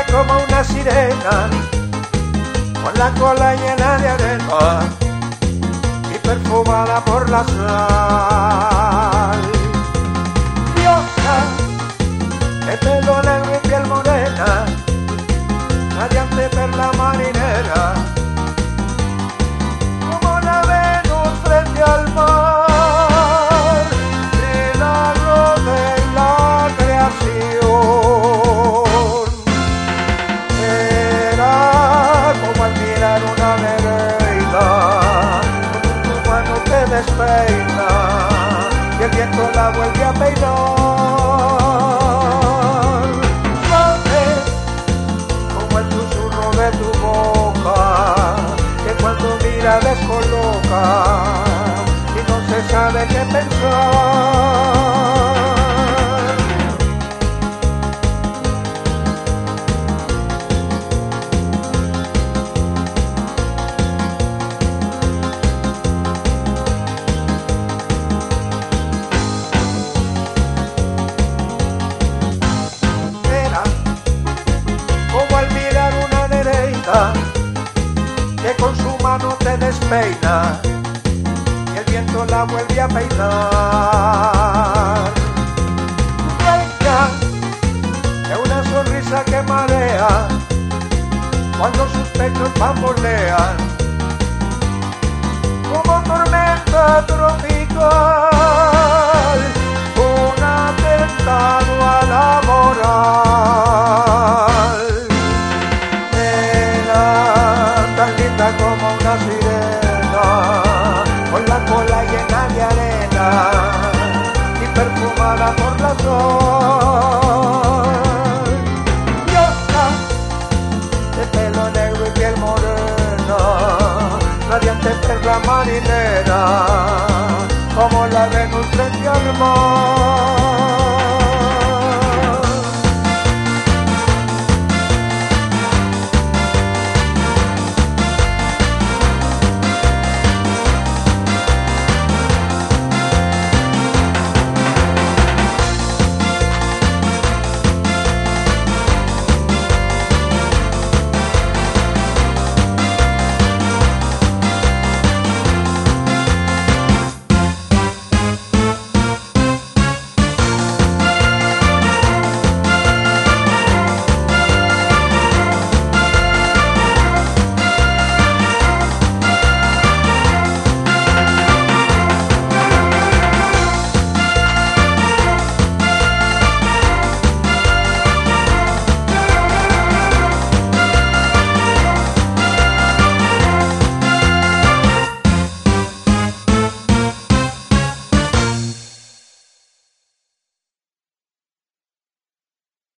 como una sirena, con la cola llena de arena y perfumada por la sal. Diosa, de pelo negro y piel morena, radiante perla marinera, como la Venus frente al mar, milagro de la creación. Era como al mirar una nereida, con tu mano te despeina y el viento la vuelve a peinar. De tu boca, que cuando mira descoloca y no se sabe qué pensar. Era como al mirar una que con su mano te despeina y el viento la vuelve a peinar. Reina de una sonrisa que marea cuando sus pechos bambolean como tormenta tropical, un atentado a la moral. Como una sirena, con la cola llena de arena y perfumada por la sol. Diosa, de pelo negro y piel morena, radiante perla marinera, como la Venus frente al mar.